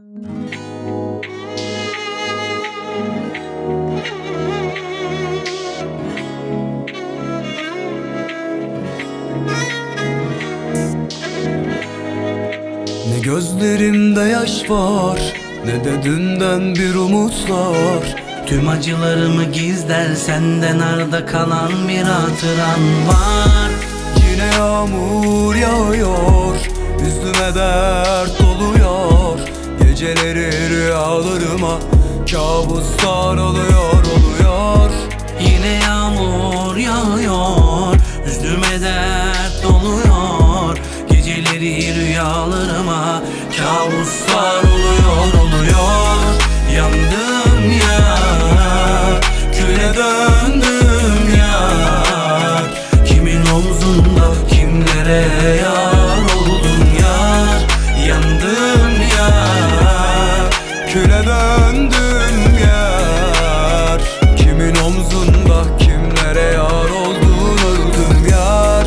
Ne gözlerimde yaş var, ne de dünden bir umutlar. Tüm acılarımı gizler, senden arda kalan bir hatıran var. Yine yağmur yağıyor, üstüme dert doluyor. Geceleri rüyalarıma kabuslar oluyor. Yine yağmur yağıyor, üstüme dert doluyor. Geceleri rüyalarıma kabuslar oluyor. Yandım ya, küle döndüm ya. Kimin omzunda kimlere yar oldun yar. Yandım ya, Küle döndüm yar. Kimin omzunda kimlere yar oldun öldüm yar.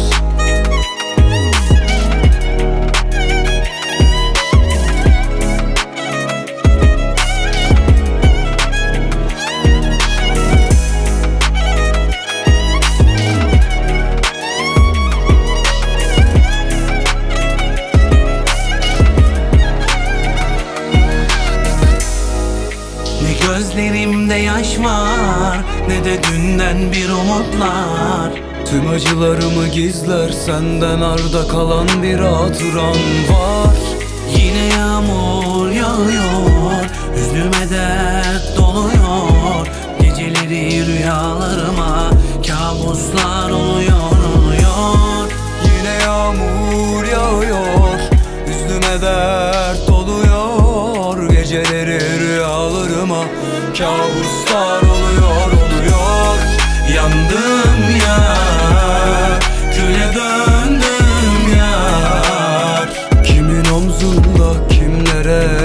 ne gözlerimde yaş var, ne de dünden bir umutlar. Tüm acılarımı gizler, senden arda kalan bir hatıran var. Yine yağmur yağıyor, üstüme dert doluyor. Geceleri rüyalarıma kabuslar oluyor. Yine yağmur yağıyor, üstüme dert doluyor. Geceleri rüyalarıma kabuslar oluyor. Yandım ya, küle döndüm ya. Kimin omzunda kimlere